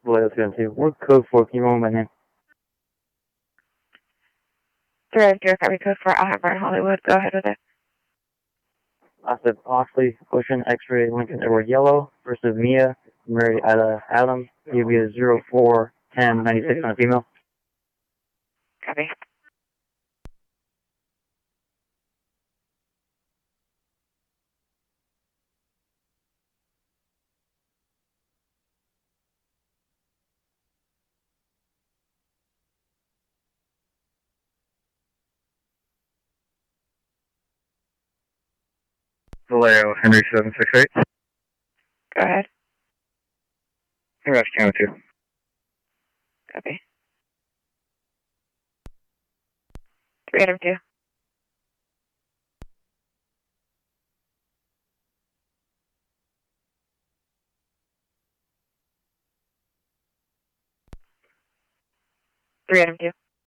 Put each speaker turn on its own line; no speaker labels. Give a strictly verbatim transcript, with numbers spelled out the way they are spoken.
Vallejo two and two. Work code four, can you roll my name?
three oh zero, copy code four, I'll have Brian Hollywood. Go ahead with it.
I said Oxley, Ocean, X-Ray, Lincoln, Edward, Yellow, versus Mia, Mary, Ida, Adam, U B is zero four ten ninety-six on a female.
Copy.
Vallejo, Henry seven six eight.
Go ahead.
Henry Channel two.
Copy. three Adam two. three Adam two.